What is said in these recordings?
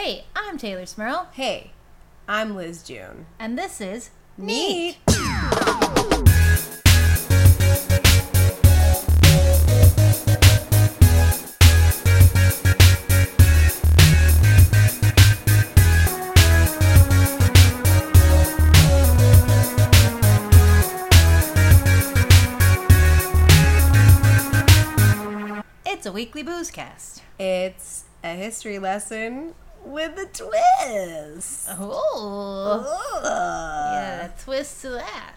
Hey, I'm Taylor Smurl. Hey, I'm Liz June. And this is Neat. It's a weekly boozecast. It's a history lesson with a twist. Oh. Yeah, a twist to that.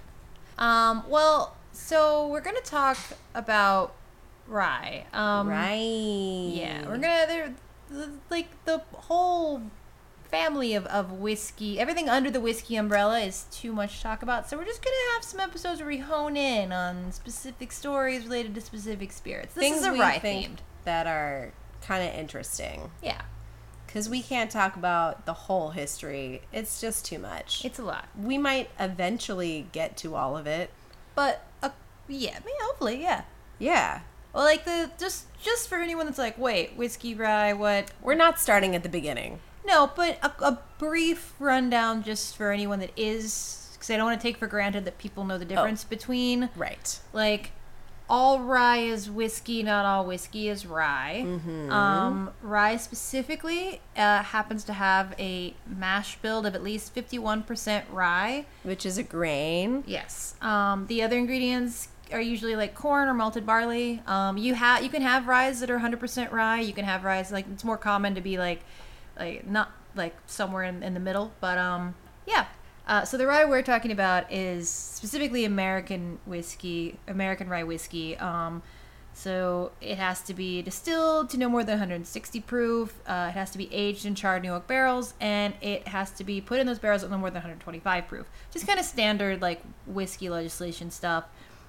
So we're going to talk about rye. Right. Yeah, we're going to, the whole family of whiskey, everything under the whiskey umbrella is too much to talk about. So we're just going to have some episodes where we hone in on specific stories related to specific spirits. This Things is a we rye think themed. that are kind of interesting. Yeah, Because we can't talk about the whole history. It's just too much. it's a lot. We might eventually get to all of it. But, hopefully, yeah. Yeah. Well, like, just for anyone that's like, wait, whiskey, rye, what? We're not starting at the beginning. No, but a brief rundown just for anyone that is, because I don't want to take for granted that people know the difference between, Right. like, all rye is whiskey, not all whiskey is rye. Mm-hmm. Rye specifically happens to have a mash build of at least 51% rye. Which is a grain. Yes. The other ingredients are usually like corn or malted barley. You can have ryes that are 100% rye. You can have ryes like it's more common to be like not like somewhere in the middle. But yeah. So the rye we're talking about is specifically American rye whiskey. So it has to be distilled to no more than 160 proof. It has to be aged in charred new oak barrels, and it has to be put in those barrels at no more than 125 proof. Just kind of standard like whiskey legislation stuff.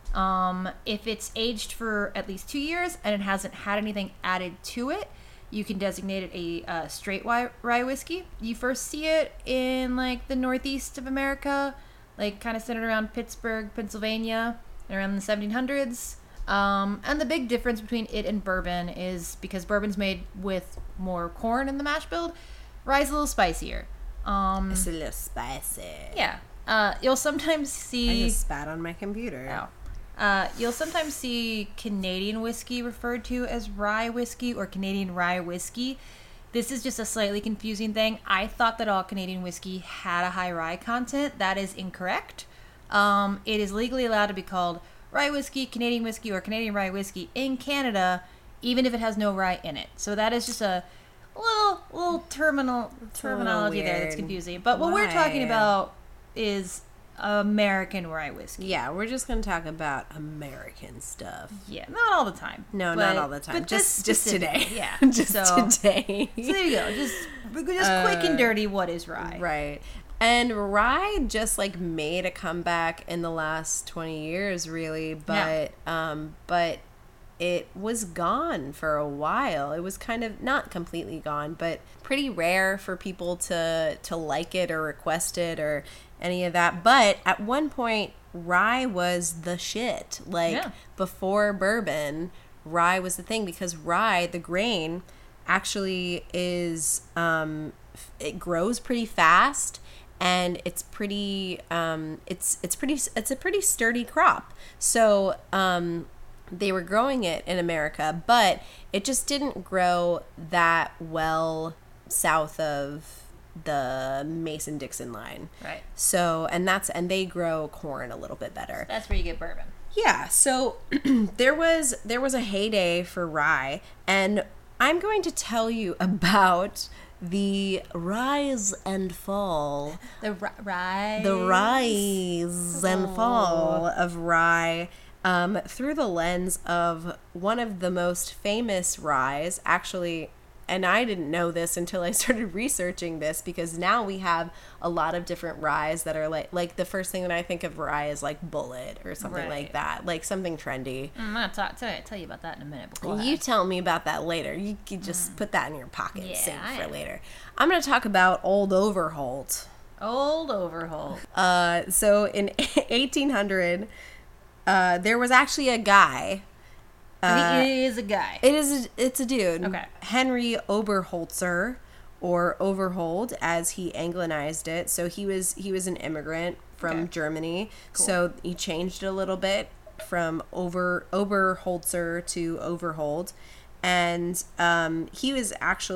If it's aged for at least 2 years and it hasn't had anything added to it, you can designate it a straight rye whiskey. You first see it in like the northeast of America, like kind of centered around Pittsburgh, Pennsylvania, around the 1700s. And the big difference between it and bourbon is because bourbon's made with more corn in the mash build, rye's a little spicier. It's a little spicy. Yeah. You'll sometimes see... I just spat on my computer. You'll sometimes see Canadian whiskey referred to as rye whiskey or Canadian rye whiskey. This is just a slightly confusing thing. I thought that all Canadian whiskey had a high rye content. That is incorrect. It is legally allowed to be called rye whiskey, Canadian whiskey, or Canadian rye whiskey in Canada, even if it has no rye in it. So that is just a little terminology there that's confusing. But what we're talking about is American rye whiskey. Yeah, we're just going to talk about American stuff. Yeah, not all the time. No, not all the time. But just today. Yeah. just today. So there you go. Just quick and dirty, what is rye? Right. And rye just like made a comeback in the last 20 years, really, but it was gone for a while. It was kind of not completely gone, but pretty rare for people to like it or request it or any of that. But at one point, rye was the shit. Before bourbon, rye was the thing because rye, the grain, actually is it grows pretty fast. And it's pretty, it's a pretty sturdy crop. So they were growing it in America, but it just didn't grow that well south of the Mason-Dixon line. Right. So, and they grow corn a little bit better. That's where you get bourbon. Yeah. So there was a heyday for rye, and I'm going to tell you about the rise and fall. The rise and fall of rye through the lens of one of the most famous ryes, actually. And I didn't know this until I started researching this, because now we have a lot of different ryes that are like the first thing that I think of rye is like Bullet or something like that, like something trendy. I'm going to tell you about that in a minute. You tell me about that later. You could just put that in your pocket and save for later. I'm going to talk about Old Overholt. Old Overholt. So in 1800, there was actually a guy. It is a guy. It's a dude. Okay. Henry Oberholzer, or Overhold as he Anglicized it. So he was an immigrant from Germany. Cool. So he changed it a little bit from Oberholzer to Overhold. And he was a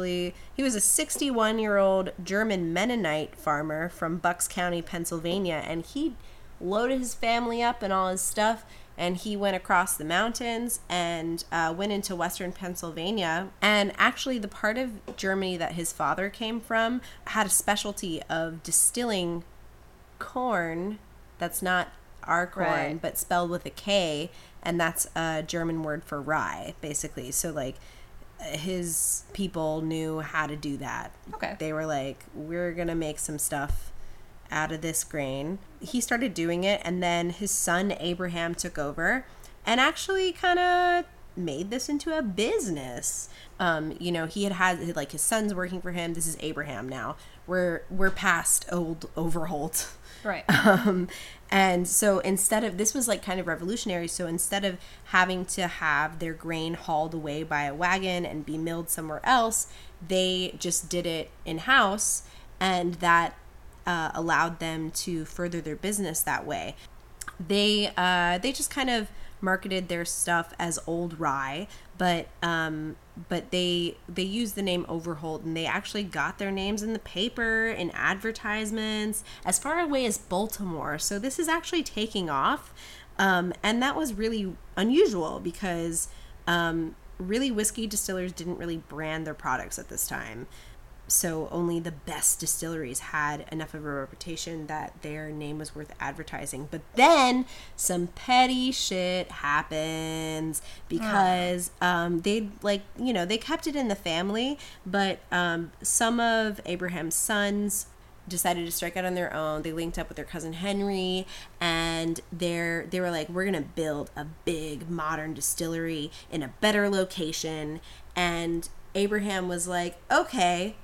61-year-old German Mennonite farmer from Bucks County, Pennsylvania, and he loaded his family up and all his stuff, and he went across the mountains and went into western Pennsylvania. And actually the part of Germany that his father came from had a specialty of distilling corn that's not our corn, but spelled with a K, and that's a German word for rye, basically. So, like, his people knew how to do that. Okay. They were like, we're going to make some stuff out of this grain. He started doing it, and then his son Abraham took over and actually kind of made this into a business. He had like his sons working for him. This is Abraham now. We're past old Overholt. Right. And so this was like kind of revolutionary. So instead of having to have their grain hauled away by a wagon and be milled somewhere else, they just did it in-house, and that allowed them to further their business that way. They just kind of marketed their stuff as old rye, but they used the name Overholt, and they actually got their names in the paper, in advertisements, as far away as Baltimore. So this is actually taking off, and that was really unusual because really whiskey distillers didn't really brand their products at this time. So only the best distilleries had enough of a reputation that their name was worth advertising. But then some petty shit happens because they kept it in the family, but some of Abraham's sons decided to strike out on their own. They linked up with their cousin Henry, and they were like, we're gonna build a big modern distillery in a better location. And Abraham was like, okay,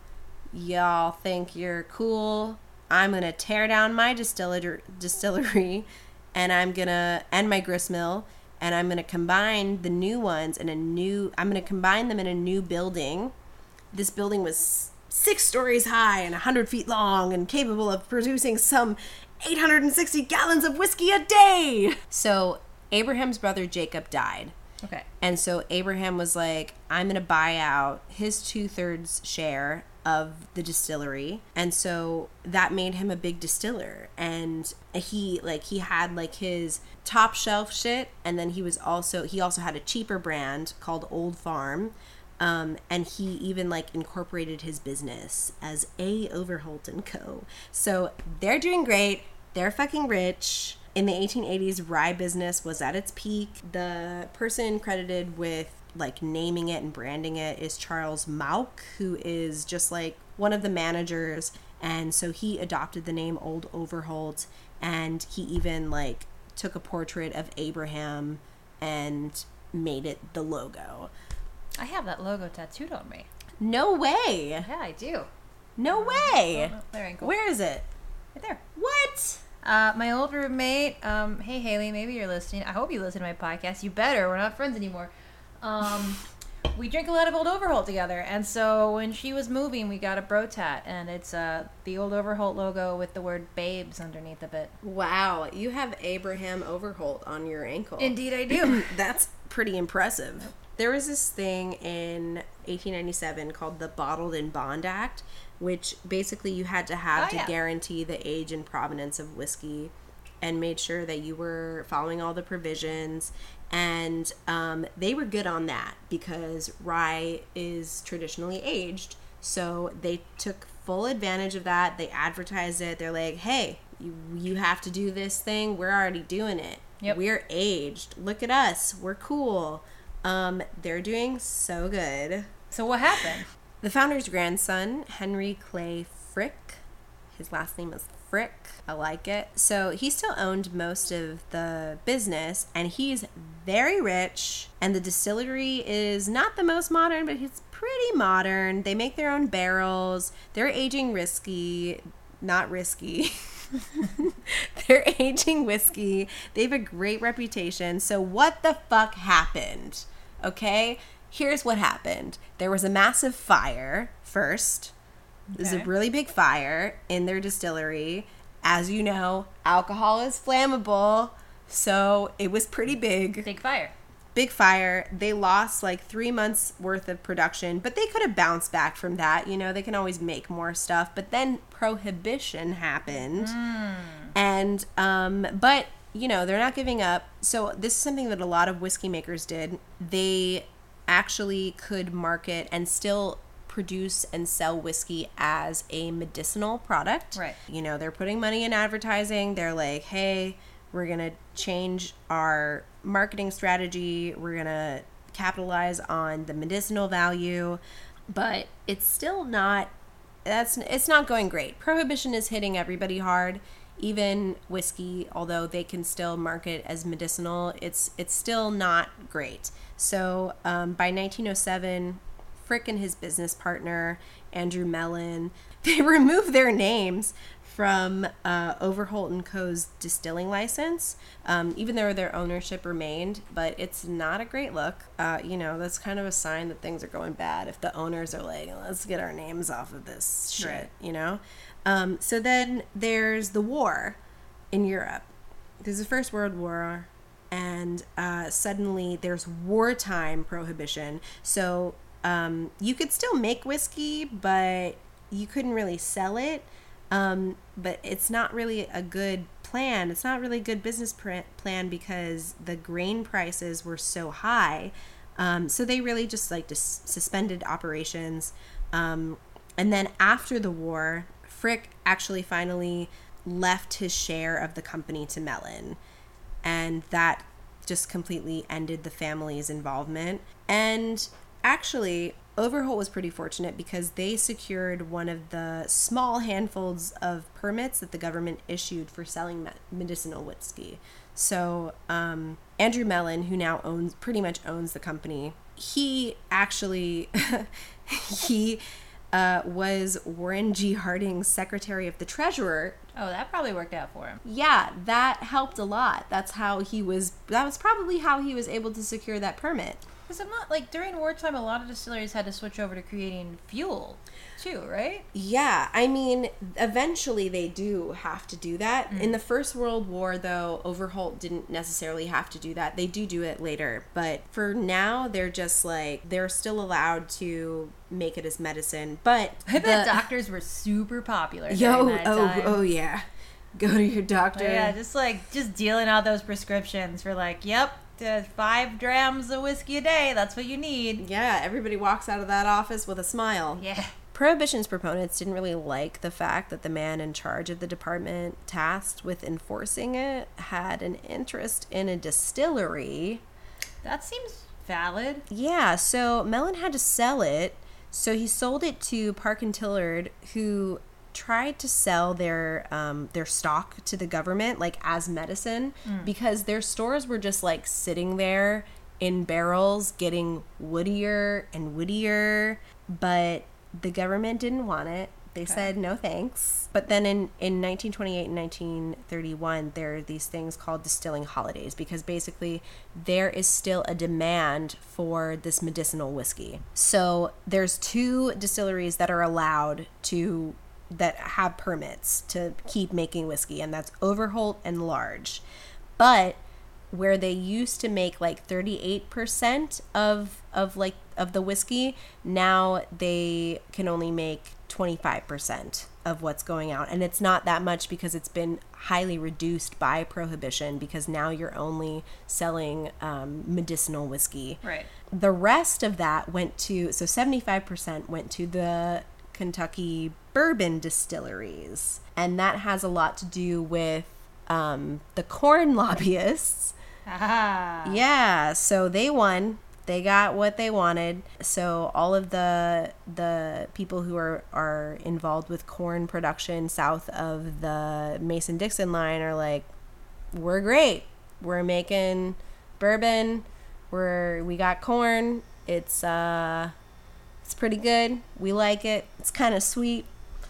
y'all think you're cool. I'm gonna tear down my distillery, and I'm my grist mill, and I'm gonna combine the new ones I'm gonna combine them in a new building. This building was 6 stories high and 100 feet long and capable of producing some 860 gallons of whiskey a day. So Abraham's brother Jacob died. Okay. And so Abraham was like, I'm going to buy out his 2/3 share of the distillery. And so that made him a big distiller. And he had like his top shelf shit. And then he also had a cheaper brand called Old Farm. And he even like incorporated his business as A. Overholt & Co. So they're doing great. They're fucking rich. In the 1880s, rye business was at its peak. The person credited with like naming it and branding it is Charles Mauck, who is just like one of the managers. And so he adopted the name Old Overholt, and he even like took a portrait of Abraham and made it the logo. I have that logo tattooed on me. No way. Yeah, I do. No way. Oh, there ain't cool. Where is it? Right there. What? My old roommate, hey Haley, maybe you're listening. I hope you listen to my podcast. You better. We're not friends anymore. We drink a lot of Old Overholt together, and so when she was moving, we got a bro tat, and it's the Old Overholt logo with the word babes underneath of it. Wow, you have Abraham Overholt on your ankle. Indeed I do. That's pretty impressive. There was this thing in 1897 called the Bottled in Bond Act, which basically you had to have to guarantee the age and provenance of whiskey and made sure that you were following all the provisions. And they were good on that because rye is traditionally aged. So they took full advantage of that. They advertised it. They're like, hey, you have to do this thing. We're already doing it. Yep. We're aged. Look at us. We're cool. They're doing so good. So what happened? The founder's grandson, Henry Clay Frick, his last name is Frick. I like it. So he still owned most of the business, and he's very rich. And the distillery is not the most modern, but it's pretty modern. They make their own barrels. They're aging risky. Not risky. They're aging whiskey. They have a great reputation. So what the fuck happened? Okay? Here's what happened. There was a massive fire first. There's a Okay. really big fire in their distillery. As you know, alcohol is flammable, so it was pretty big. Big fire. Big fire. They lost like 3 months worth of production, but they could have bounced back from that. You know, they can always make more stuff. But then prohibition happened. And, but, you know, they're not giving up. So this is something that a lot of whiskey makers did. They actually could market and still produce and sell whiskey as a medicinal product. Right. You know, they're putting money in advertising. They're like, hey, we're going to change our marketing strategy. We're going to capitalize on the medicinal value. But it's still not, it's not going great. Prohibition is hitting everybody hard. Even whiskey, although they can still market as medicinal, it's still not great. So by 1907, Frick and his business partner, Andrew Mellon, they removed their names from Overholt & Co.'s distilling license, even though their ownership remained. But it's not a great look. You know, that's kind of a sign that things are going bad if the owners are like, let's get our names off of this shit, Right. you know? So then there's the war in Europe. There's the First World War, and suddenly there's wartime prohibition. So you could still make whiskey, but you couldn't really sell it. But it's not really a good plan. It's not really a good business plan because the grain prices were so high. So they really just like suspended operations. And then after the war, Frick actually finally left his share of the company to Mellon. And that just completely ended the family's involvement. And actually, Overholt was pretty fortunate because they secured one of the small handfuls of permits that the government issued for selling medicinal whiskey. So Andrew Mellon, who now pretty much owns the company, he actually he was Warren G. Harding's Secretary of the Treasurer. Oh, that probably worked out for him. Yeah, that helped a lot. That was probably how he was able to secure that permit. Because I'm not, like, during wartime, a lot of distilleries had to switch over to creating fuel, too, right? Yeah, I mean, eventually they do have to do that. In the First World War, though, Overholt didn't necessarily have to do that. They do it later. But for now, they're just like, they're still allowed to make it as medicine. But I bet doctors were super popular Yo, during that time. oh yeah. Go to your doctor. Yeah, just dealing out those prescriptions for like, yep, 5 grams of whiskey a day. That's what you need. Yeah, everybody walks out of that office with a smile. Yeah. Prohibition's proponents didn't really like the fact that the man in charge of the department tasked with enforcing it had an interest in a distillery. That seems valid. Yeah, so Mellon had to sell it, so he sold it to Park and Tillard, who tried to sell their stock to the government like as medicine because their stores were just like sitting there in barrels getting woodier and woodier, but the government didn't want it. They said no thanks. But then in 1928 and 1931, there are these things called distilling holidays because basically there is still a demand for this medicinal whiskey. So there's 2 distilleries that are allowed to that have permits to keep making whiskey, and that's Overholt and Large. But where they used to make like 38% of the whiskey, now they can only make 25% of what's going out. And it's not that much because it's been highly reduced by prohibition because now you're only selling medicinal whiskey. Right. The rest of that went to, so 75% went to the Kentucky bourbon distilleries. And that has a lot to do with the corn lobbyists. Ah. Yeah, so they won. They got what they wanted. So all of the people who are involved with corn production south of the Mason-Dixon line are like, we're great. We're making bourbon. We got corn. It's pretty good. We like it. It's kind of sweet.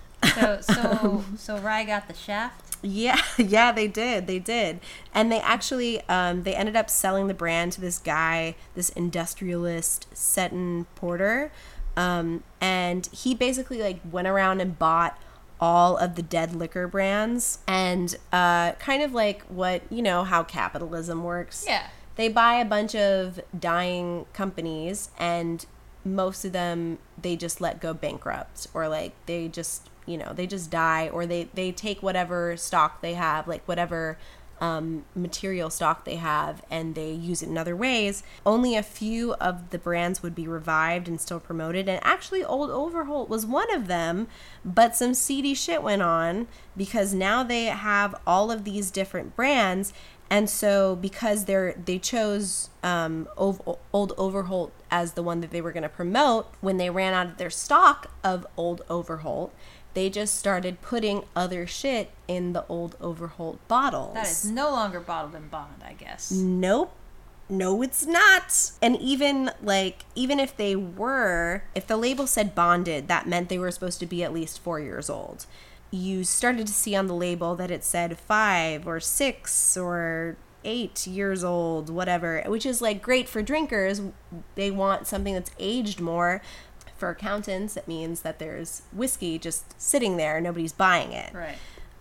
So Rye got the shaft? Yeah, they did. And they actually, they ended up selling the brand to this guy, this industrialist, Seton Porter. And he basically like went around and bought all of the dead liquor brands and kind of like what, you know, how capitalism works. Yeah. They buy a bunch of dying companies and most of them they just let go bankrupt, or like they just, you know, they just die, or they take whatever stock they have, like whatever material stock they have, and they use it in other ways. Only a few of the brands would be revived and still promoted, and actually Old Overholt was one of them, but some seedy shit went on because now they have all of these different brands. And so because they chose Old Overholt as the one that they were going to promote, when they ran out of their stock of Old Overholt, they just started putting other shit in the Old Overholt bottles. That is no longer bottled in bond, I guess. Nope. No, it's not. And even if they were, if the label said bonded, that meant they were supposed to be at least 4 years old. You started to see on the label that it said 5 or 6 or 8 years old, whatever, which is like great for drinkers. They want something that's aged more. For accountants, it means that there's whiskey just sitting there, nobody's buying it. Right.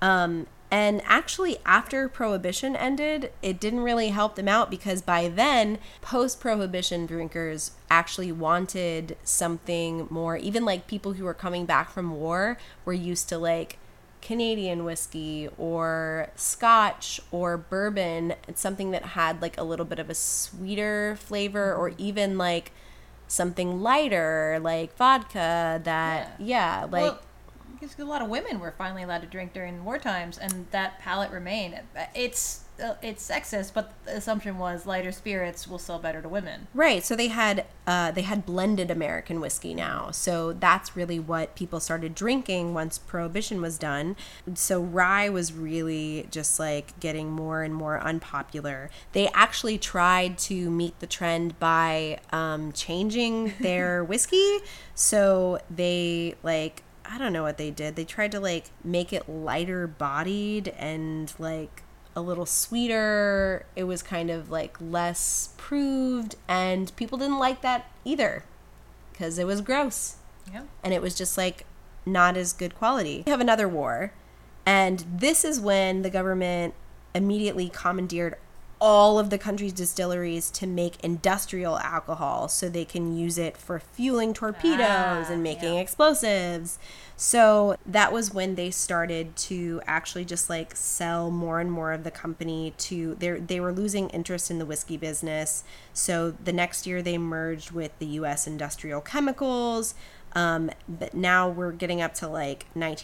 And actually, after Prohibition ended, it didn't really help them out because by then, post-Prohibition drinkers actually wanted something more. Even like people who were coming back from war were used to like Canadian whiskey or Scotch or bourbon. It's something that had like a little bit of a sweeter flavor, or even like something lighter like vodka that, Well, because a lot of women were finally allowed to drink during war times, and that palate remained. It's sexist, but the assumption was lighter spirits will sell better to women. Right. So they had blended American whiskey now. So that's really what people started drinking once Prohibition was done. So rye was really just like getting more and more unpopular. They actually tried to meet the trend by changing their whiskey. So they like, I don't know what they did. They tried to like make it lighter bodied and like a little sweeter. It was kind of like less proved, and people didn't like that either because it was gross. Yeah. And it was just like not as good quality. We have another war, and this is when the government immediately commandeered all of the country's distilleries to make industrial alcohol so they can use it for fueling torpedoes and making explosives. So that was when they started to actually just like sell more and more of the company to they were losing interest in the whiskey business. So the next year they merged with the US Industrial Chemicals. But now we're getting up to like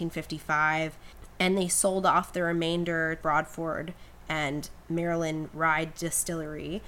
1955, and they sold off the remainder, Broadford and Maryland Rye Distillery,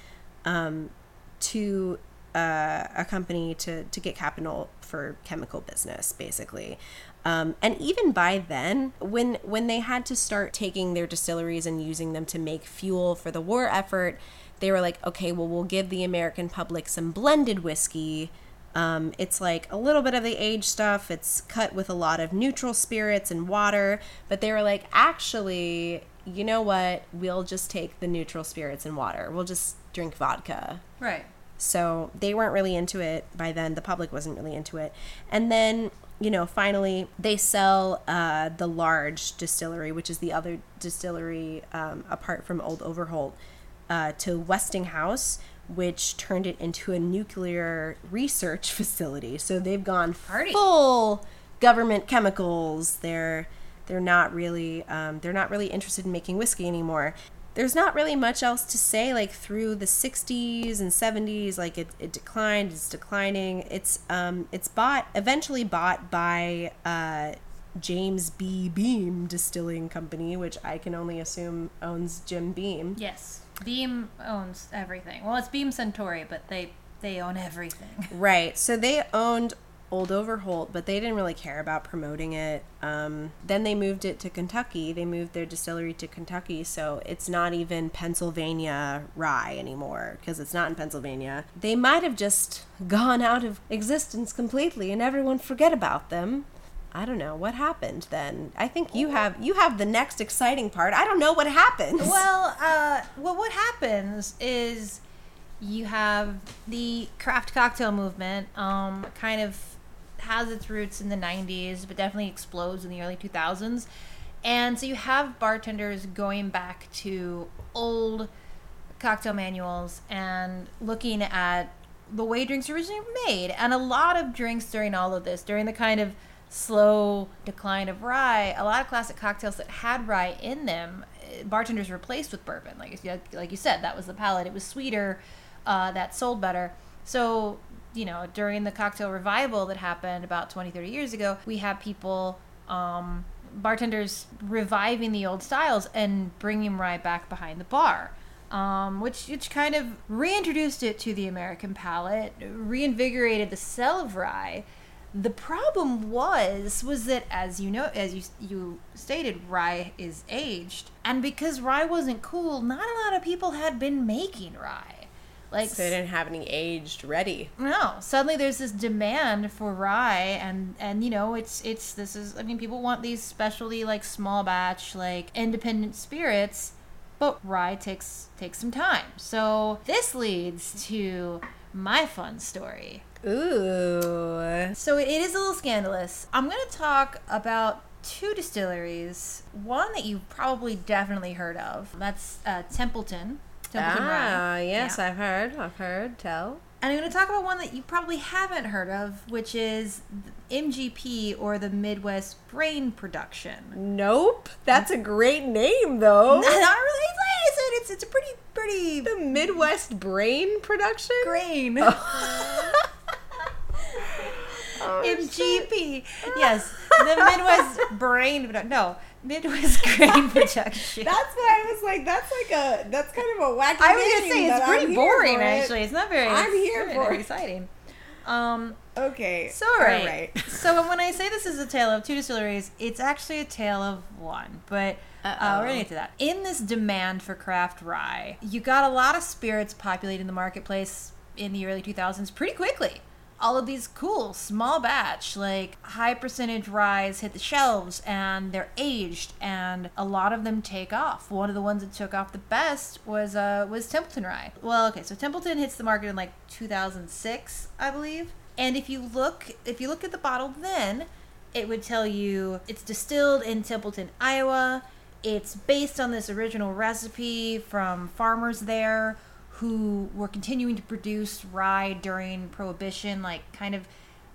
to a company to get capital for chemical business, basically. And even by then, when they had to start taking their distilleries and using them to make fuel for the war effort, they were like, okay, well, we'll give the American public some blended whiskey. It's like a little bit of the aged stuff. It's cut with a lot of neutral spirits and water. But they were like, actually, you know what? We'll just take the neutral spirits and water. We'll just drink vodka. Right. So they weren't really into it by then. The public wasn't really into it. And then, you know, finally they sell the large distillery, which is the other distillery apart from Old Overholt, to Westinghouse, which turned it into a nuclear research facility. So they've gone full government chemicals. They're not really interested in making whiskey anymore. There's not really much else to say. Like through the 60s and 70s, like it declined. It's declining. It's eventually bought by James B. Beam Distilling Company, which I can only assume owns Jim Beam. Yes, Beam owns everything. Well, it's Beam Suntory, but they own everything. Right. So they owned Old Overholt, but they didn't really care about promoting it. Then they moved it to Kentucky. They moved their distillery to Kentucky, so it's not even Pennsylvania rye anymore because it's not in Pennsylvania. They might have just gone out of existence completely and everyone forget about them. I don't know what happened then. I think you have the next exciting part. I don't know what happens. Well, what happens is you have the craft cocktail movement kind of has its roots in the 90s, but definitely explodes in the early 2000s. And so you have bartenders going back to old cocktail manuals and looking at the way drinks originally were made. And a lot of drinks during all of this, during the kind of slow decline of rye, a lot of classic cocktails that had rye in them, bartenders replaced with bourbon. Like you said, that was the palate. It was sweeter, that sold better. So, you know, during the cocktail revival that happened about 20, 30 years ago, we have people, bartenders reviving the old styles and bringing rye back behind the bar. Which kind of reintroduced it to the American palate, reinvigorated the sell of rye. The problem was that, as you know, as you stated, rye is aged, and because rye wasn't cool, not a lot of people had been making rye. Like, so they didn't have any aged ready. No, suddenly there's this demand for rye, and you know, people want these specialty, like, small batch, like, independent spirits. But rye takes some time. So this leads to my fun story. Ooh. So it is a little scandalous. I'm going to talk about two distilleries. One that you've probably definitely heard of. That's Templeton. Templeton Rye. Yes, Yeah. I've heard. Tell. And I'm going to talk about one that you probably haven't heard of, which is MGP, or the Midwest Grain Production. Nope. That's a great name, though. Not really. It's a pretty The Midwest Brain Production? grain. Oh, MGP. Yes, the Midwest Midwest Grain Production. That's why I was like, that's kind of a wacky I was name, gonna say but it's I'm pretty here boring. for it. Actually, it's not very. I'm here for very it. exciting. Okay. So all right. So when I say this is a tale of two distilleries, it's actually a tale of one. But we're gonna get to that. In this demand for craft rye, you got a lot of spirits populating the marketplace in the early 2000s pretty quickly. All of these cool small batch, like, high percentage ryes hit the shelves, and they're aged, and a lot of them take off. One of the ones that took off the best was Templeton Rye. Well, okay, so Templeton hits the market in like 2006, I believe. And if you look at the bottle, then it would tell you it's distilled in Templeton, Iowa. It's based on this original recipe from farmers there who were continuing to produce rye during Prohibition, like, kind of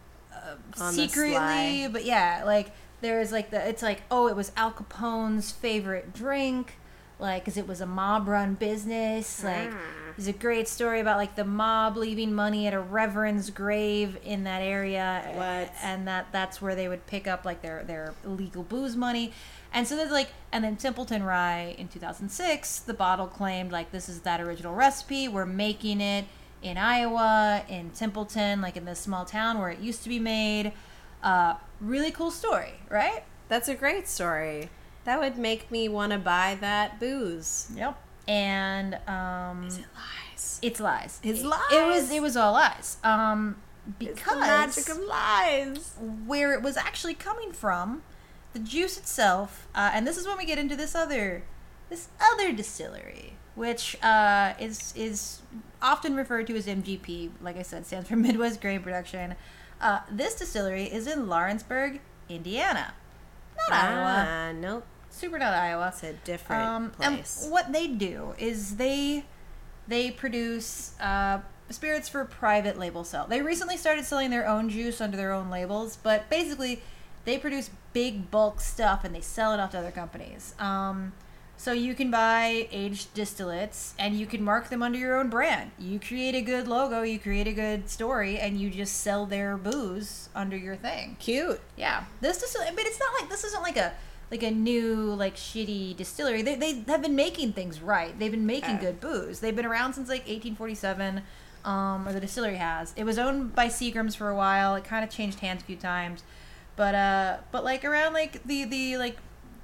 secretly. But yeah, like, there's like it's like, oh, it was Al Capone's favorite drink, like, because it was a mob-run business. Like, there's a great story about, like, the mob leaving money at a reverend's grave in that area. What? And that's where they would pick up, like, their illegal booze money. And so there's like, and then Templeton Rye in 2006, the bottle claimed, like, this is that original recipe. We're making it in Iowa, in Templeton, like, in this small town where it used to be made. Really cool story, right? That's a great story. That would make me want to buy that booze. Yep. And Is it lies? it's lies. It's lies. It was all lies. It's Because the magic of lies. where it was actually coming from, the juice itself, and this is when we get into this other distillery, which is often referred to as MGP. Like I said, stands for Midwest Grain Production. This distillery is in Lawrenceburg, Indiana, not Iowa. Nope. Super not Iowa. It's a different place. And what they do is they produce spirits for private label sale. They recently started selling their own juice under their own labels, but basically they produce big bulk stuff and they sell it off to other companies. So you can buy aged distillates and you can mark them under your own brand. You create a good logo, you create a good story, and you just sell their booze under your thing. Cute. Yeah, this distillery, but it's not like, this isn't like a new, like, shitty distillery. They have been making things right. They've been making good booze. They've been around since like 1847, or the distillery has. It was owned by Seagram's for a while. It kind of changed hands a few times. But like around like the like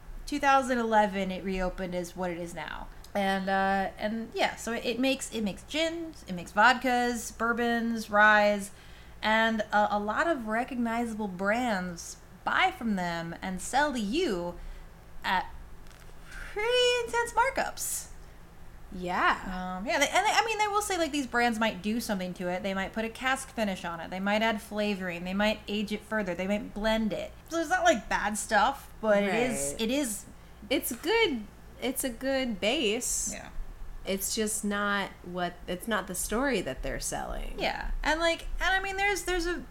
2011, it reopened as what it is now. And yeah, so it makes gins, it makes vodkas, bourbons, ryes, and a lot of recognizable brands buy from them and sell to you at pretty intense markups. Yeah. I mean, they will say like these brands might do something to it. They might put a cask finish on it. They might add flavoring. They might age it further. They might blend it. So it's not like bad stuff, but Right. it is. It's good. It's a good base. Yeah. It's just not it's not the story that they're selling. Yeah, and I mean, there's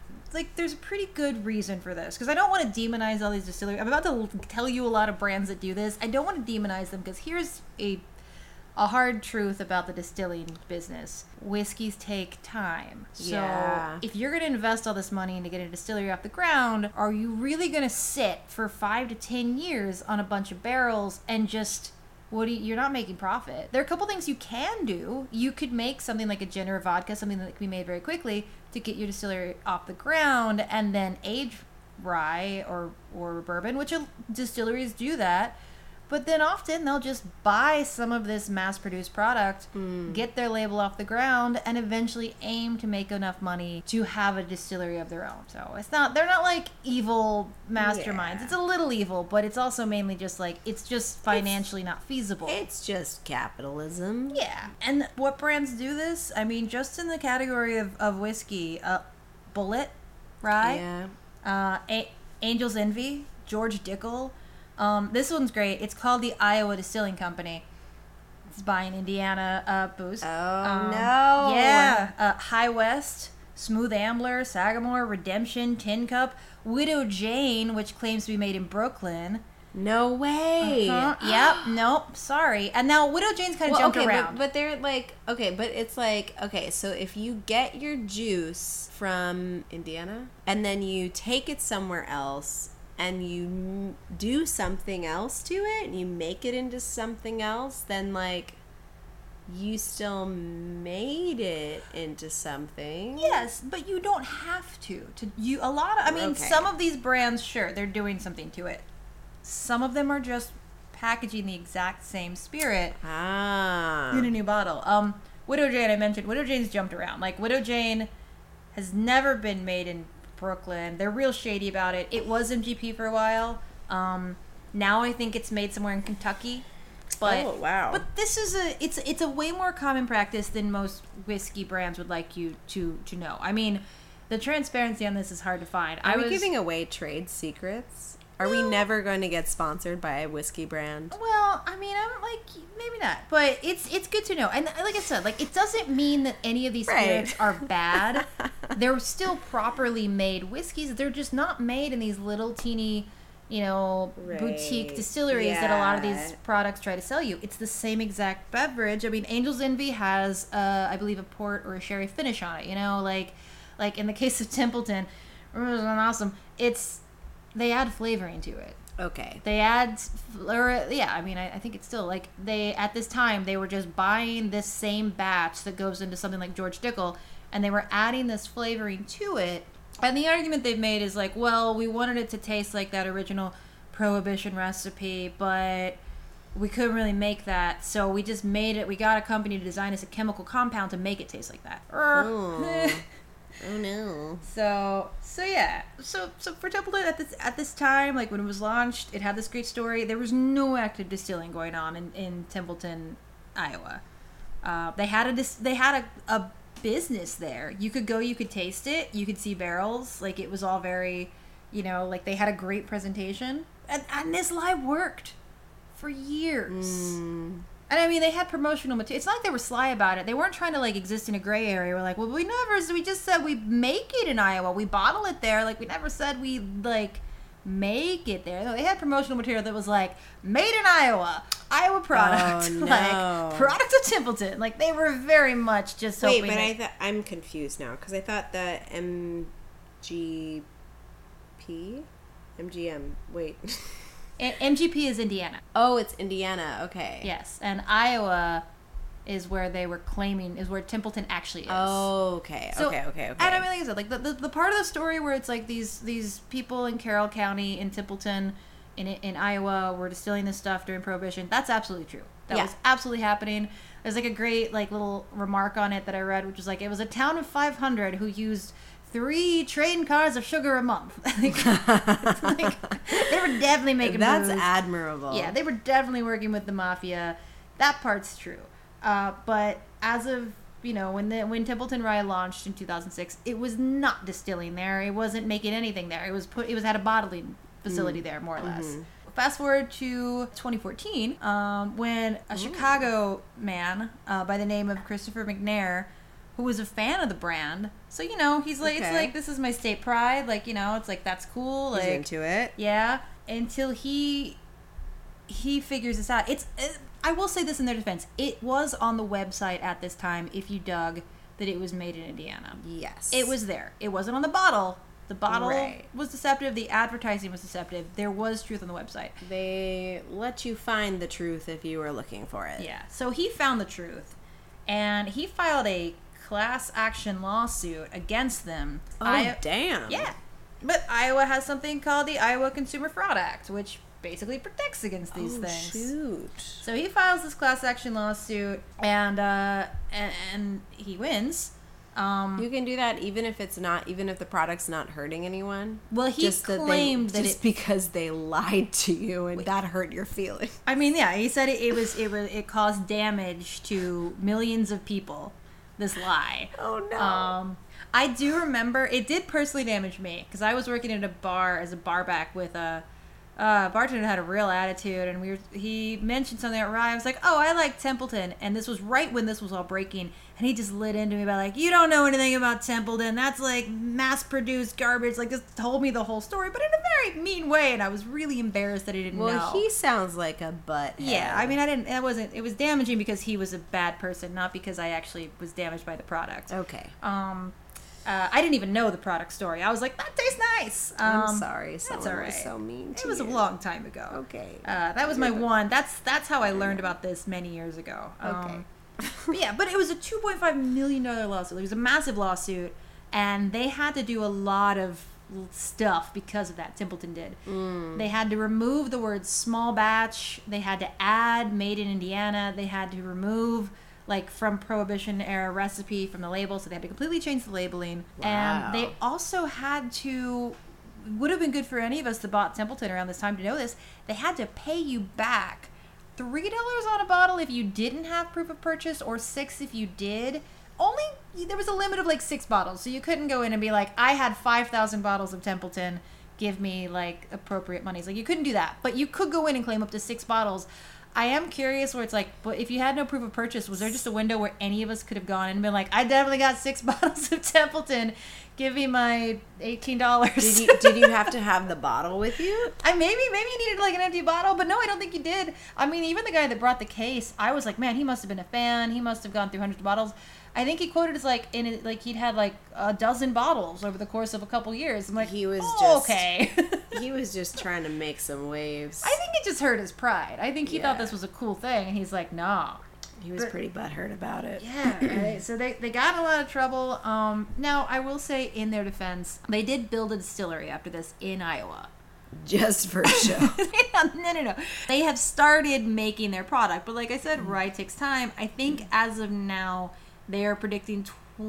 a pretty good reason for this, because I don't want to demonize all these distilleries. I'm about to tell you a lot of brands that do this. I don't want to demonize them, because here's a hard truth about the distilling business. Whiskeys take time. So Yeah. if you're going to invest all this money into getting a distillery off the ground, are you really going to sit for 5 to 10 years on a bunch of barrels and just... you're not making profit. There are a couple things you can do. You could make something like a gin or vodka, something that can be made very quickly to get your distillery off the ground, and then age rye or bourbon, which distilleries do that. But then often they'll just buy some of this mass-produced product, get their label off the ground, and eventually aim to make enough money to have a distillery of their own. So they're not like evil masterminds. Yeah. It's a little evil, but it's also mainly just like, it's just financially not feasible. It's just capitalism. Yeah. And what brands do this? I mean, just in the category of whiskey, Bullet, rye, Angel's Envy, George Dickel. This one's great. It's called the Iowa Distilling Company. It's buying Indiana booze. Oh, no. Yeah. High West, Smooth Ambler, Sagamore, Redemption, Tin Cup, Widow Jane, which claims to be made in Brooklyn. No way. Yep. Nope. Sorry. And now Widow Jane's kind of jumped around. But they're like, okay, but it's like, okay, so if you get your juice from Indiana and then you take it somewhere else and you do something else to it and you make it into something else, then like you still made it into something. Yes, but you don't have to. Some of these brands, sure, they're doing something to it. Some of them are just packaging the exact same spirit in a new bottle. Widow Jane, I mentioned. Widow Jane's jumped around. Like, Widow Jane has never been made in Brooklyn. They're real shady about it. It was MGP for a while. Now I think it's made somewhere in Kentucky. But, oh, wow. But this is it's a way more common practice than most whiskey brands would like you to know. I mean, the transparency on this is hard to find. Are we giving away trade secrets? Are we never going to get sponsored by a whiskey brand? Well, I mean, I'm like, maybe not, but it's good to know. And like I said, like, it doesn't mean that any of these spirits are bad. They're still properly made whiskeys. They're just not made in these little teeny, boutique distilleries that a lot of these products try to sell you. It's the same exact beverage. I mean, Angel's Envy has, I believe, a port or a sherry finish on it. Like in the case of Templeton, it was awesome. They add flavoring to it. Okay. They add, I think it's still, like, at this time, they were just buying this same batch that goes into something like George Dickel, and they were adding this flavoring to it. And the argument they've made is like, well, we wanted it to taste like that original Prohibition recipe, but we couldn't really make that, so we just made it. We got a company to design us a chemical compound to make it taste like that. Oh no. So yeah. So for Templeton at this time, like when it was launched, it had this great story. There was no active distilling going on in Templeton, Iowa. They had a business there. You could go, you could taste it, you could see barrels. Like, it was all very, like, they had a great presentation. And this lie worked for years. And I mean, they had promotional material. It's not like they were sly about it. They weren't trying to, like, exist in a gray area. We're like, well, we just said we make it in Iowa. We bottle it there. Like, we never said we, like, make it there. No, they had promotional material that was like, made in Iowa product. Oh, no. Like, product of Templeton. Like, they were very much just hoping. Wait, but I'm confused now, because I thought that MGM, wait. MGP is Indiana. Oh, it's Indiana. Okay. Yes, and Iowa is where they were claiming is where Templeton actually is. Oh, okay. So, okay. And I mean, like I said, like the part of the story where it's like these people in Carroll County in Templeton in Iowa were distilling this stuff during Prohibition. That's absolutely true. That was absolutely happening. There's like a great like little remark on it that I read, which was like, it was a town of 500 who used 3 train cars of sugar a month. Like, they were definitely making That's moves. admirable. Yeah, they were definitely working with the mafia. That part's true. But as of when Templeton Rye launched in 2006, it was not distilling there. It wasn't making anything there. It was had a bottling facility there, more or less. Mm-hmm. Fast forward to 2014, when a Chicago man by the name of Christopher McNair, who was a fan of the brand, so he's like, it's like, this is my state pride, like it's like, that's cool, like he's into it, yeah. Until he figures this out. I will say this in their defense. It was on the website at this time, if you dug, that it was made in Indiana. Yes. It was there. It wasn't on the bottle. The bottle was deceptive. The advertising was deceptive. There was truth on the website. They let you find the truth if you were looking for it. Yeah. So he found the truth, and he filed a class action lawsuit against them. Oh, damn. Yeah. But Iowa has something called the Iowa Consumer Fraud Act, which basically protects against these things. Shoot. So he files this class action lawsuit, and he wins. You can do that even if the product's not hurting anyone. Well, he claimed that because they lied to you and that hurt your feelings. I mean, yeah, he said it caused damage to millions of people. This lie. Oh no. I do remember it did personally damage me because I was working at a bar as a barback with a bartender that had a real attitude, and he mentioned something at Rye. I was like, oh, I like Templeton, and this was right when this was all breaking, and he just lit into me about like, you don't know anything about Templeton. That's like mass-produced garbage. Like, just told me the whole story, but in a very mean way, and I was really embarrassed that he didn't know. Well, he sounds like a butthead. Yeah, I mean, it was damaging because he was a bad person, not because I actually was damaged by the product. Okay. I didn't even know the product story. I was like, that tastes nice. I'm sorry. That's all right. Was so mean to It was you. a long time ago. Okay. That was my one. That's how I learned about this many years ago. Okay. But it was a $2.5 million lawsuit. It was a massive lawsuit, and they had to do a lot of stuff because of that. Templeton did. They had to remove the word small batch. They had to add made in Indiana. They had to remove from Prohibition era recipe from the label, so they had to completely change the labeling. Wow. And they also had to, would have been good for any of us that bought Templeton around this time to know this, they had to pay you back $3 on a bottle if you didn't have proof of purchase, or $6 if you did. There was a limit of 6 bottles, so you couldn't go in and be like, I had 5,000 bottles of Templeton, give me appropriate monies. You couldn't do that, but you could go in and claim up to 6 bottles. I am curious where it's but if you had no proof of purchase, was there just a window where any of us could have gone and been like, I definitely got 6 bottles of Templeton, give me my $18. Did you have to have the bottle with you? Maybe you needed an empty bottle, but no, I don't think you did. I mean, even the guy that brought the case, I was like, man, he must have been a fan. He must have gone through hundreds of bottles. I think he quoted as he'd had a dozen bottles over the course of a couple years. I'm like, he was okay. He was just trying to make some waves. I think it just hurt his pride. I think he thought this was a cool thing, and he's like, no. He was pretty butthurt about it. Yeah, right. So they got in a lot of trouble. Now, I will say, in their defense, they did build a distillery after this in Iowa. Just for show. No. They have started making their product, but like I said, Rye takes time. I think as of now, they are predicting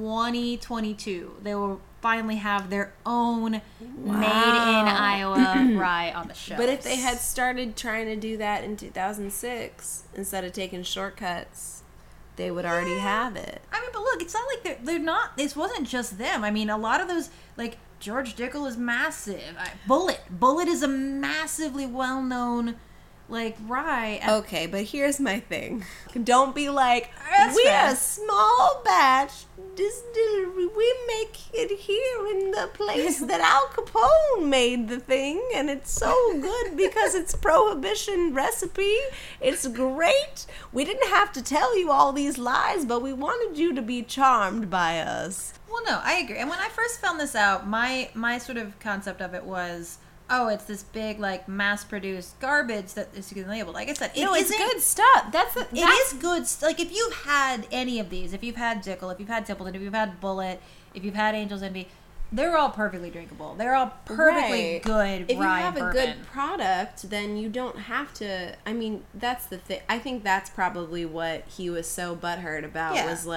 2022. They will finally have their own made in Iowa rye on the shelves. But if they had started trying to do that in 2006 instead of taking shortcuts, they would already have it. I mean, but look, it's not like they're not. This wasn't just them. I mean, a lot of those, George Dickel is massive. Bullet is a massively well-known rye. Okay, but here's my thing. Don't be like, That's we fair. are a small batch distillery. We make it here in the place that Al Capone made the thing, and it's so good because it's Prohibition recipe. It's great. We didn't have to tell you all these lies, but we wanted you to be charmed by us. Well, no, I agree. And when I first found this out, my sort of concept of it was, oh, it's this big, mass-produced garbage that is labeled. Like I said, it's good stuff. It is good. If you've had any of these, if you've had Dickel, if you've had Templeton, if you've had Bullet, if you've had Angel's Envy, they're all perfectly drinkable. They're all perfectly good If you rye have bourbon. a good product, then you don't have to. I mean, that's the thing. I think that's probably what he was so butthurt about. Yeah. Was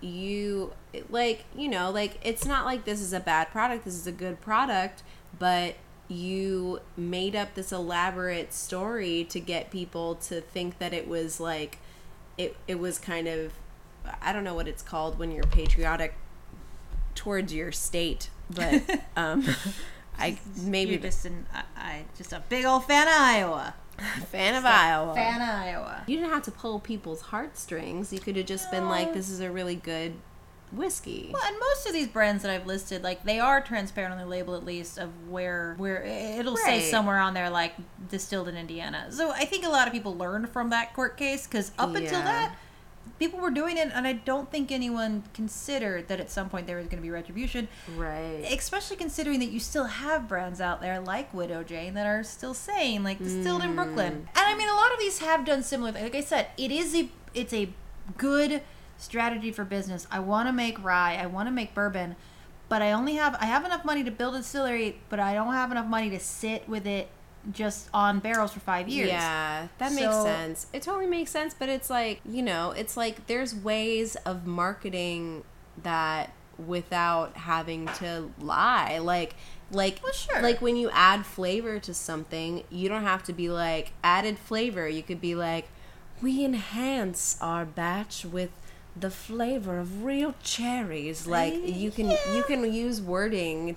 it's not like this is a bad product. This is a good product, but you made up this elaborate story to get people to think that it was it was kind of, I don't know what it's called when you're patriotic towards your state, but I maybe You're just just a big old fan of Iowa. Fan of Iowa. Fan of Iowa. You didn't have to pull people's heartstrings. You could have just been like, this is a really good whiskey. Well, and most of these brands that I've listed, like, they are transparent on the label, at least, of where it'll say Right. somewhere on there, like, distilled in Indiana. So I think a lot of people learned from that court case, because up until Yeah. that, people were doing it, and I don't think anyone considered that at some point there was going to be retribution. Right. Especially considering that you still have brands out there like Widow Jane that are still saying, like, distilled in Brooklyn. And I mean, a lot of these have done similar things. Like I said, it's a good strategy for business. I want to make rye, I want to make bourbon, but I have enough money to build a distillery, but I don't have enough money to sit with it just on barrels for 5 years. Yeah, that makes So- sense. It totally makes sense, but it's like, it's like there's ways of marketing that without having to lie. Like Well, sure. like when you add flavor to something, you don't have to be like added flavor. You could be like, we enhance our batch with the flavor of real cherries. Like you can use wording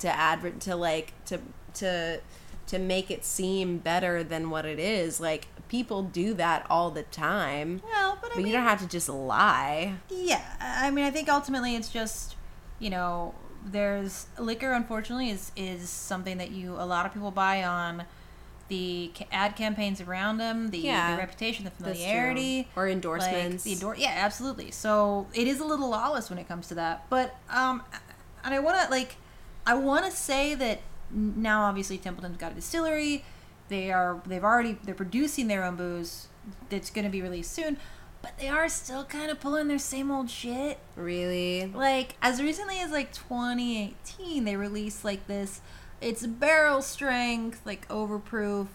to make it seem better than what it is. Like, people do that all the time. Well, but I mean, You don't have to just lie. yeah, I mean, I think ultimately it's just, there's liquor, unfortunately, is something that a lot of people buy on the ad campaigns around them, the reputation, the That's familiarity, true. Or endorsements. Yeah, absolutely. So it is a little lawless when it comes to that. But and I want to say that now, obviously, Templeton's got a distillery. They're producing their own booze that's going to be released soon, but they are still kind of pulling their same old shit. Really? Like, as recently as, like, 2018, they released, like, this, it's barrel strength, like, overproof,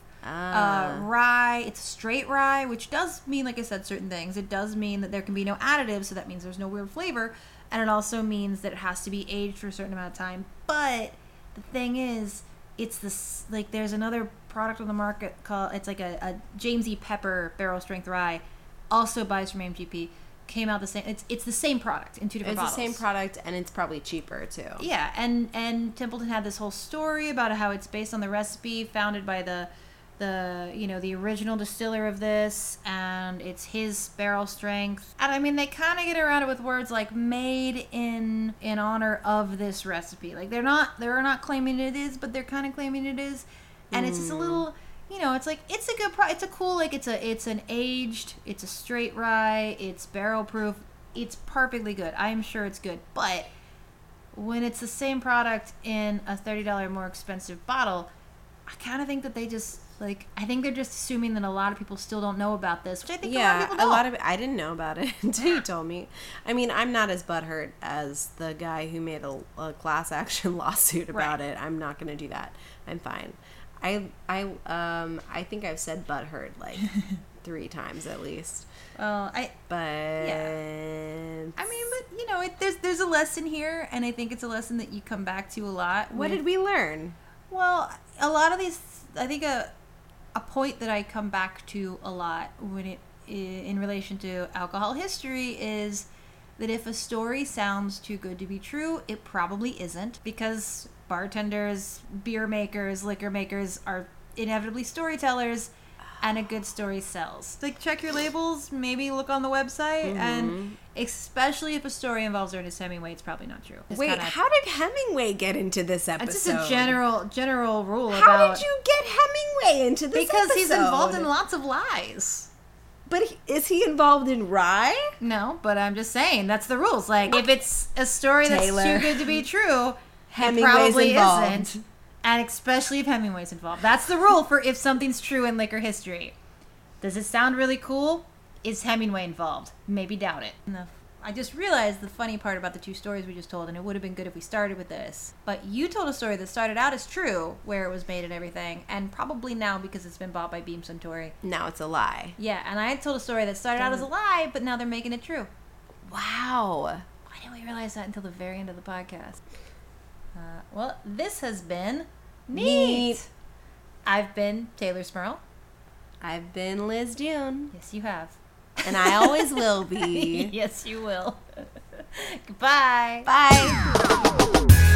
rye. It's straight rye, which does mean, like I said, certain things. It does mean that there can be no additives, so that means there's no weird flavor, and it also means that it has to be aged for a certain amount of time. But the thing is, it's this, like, there's another product on the market called, it's like a James E. Pepper barrel strength rye, also buys from AMGP, came out the same, it's the same product in two different bottles. It's the same product, and it's probably cheaper too. Yeah, and Templeton had this whole story about how it's based on the recipe founded by the original distiller of this, and it's his barrel strength. And I mean, they kind of get around it with words like "made in honor of this recipe." Like they're not claiming it is, but they're kind of claiming it is, and it's just a little. It's like, it's a good it's a cool, like, it's an aged, it's a straight rye, it's barrel proof, it's perfectly good. I'm sure it's good, but when it's the same product in a $30 more expensive bottle, I kind of think that they just, like, I think they're just assuming that a lot of people still don't know about this, which I think a lot of people don't. I didn't know about it until you told me. I mean, I'm not as butthurt as the guy who made a class action lawsuit about it. I'm not going to do that. I'm fine. I think I've said butthurt like 3 times at least. Well, I mean, but there's a lesson here, and I think it's a lesson that you come back to a lot. What did we learn? Well, a lot of these, I think a point that I come back to a lot in relation to alcohol history is that if a story sounds too good to be true, it probably isn't, because bartenders, beer makers, liquor makers are inevitably storytellers, and a good story sells. Like, check your labels, maybe look on the website, and especially if a story involves Ernest Hemingway, it's probably not true. Wait, how did Hemingway get into this episode? It's just a general rule about... How did you get Hemingway into this because episode? He's involved in lots of lies. But is he involved in rye? No, but I'm just saying, that's the rules. Like, if it's a story that's too good to be true, it probably isn't. And especially if Hemingway's involved. That's the rule for if something's true in liquor history. Does it sound really cool? Is Hemingway involved? Maybe doubt it. I just realized the funny part about the 2 stories we just told, and it would have been good if we started with this. But you told a story that started out as true, where it was made and everything, and probably now, because it's been bought by Beam Suntory, now it's a lie. Yeah, and I told a story that started out as a lie, but now they're making it true. Wow. Why didn't we realize that until the very end of the podcast? Well, this has been neat. I've been Taylor Smurl. I've been Liz June. Yes, you have. And I always will be. Yes, you will. Goodbye. Bye.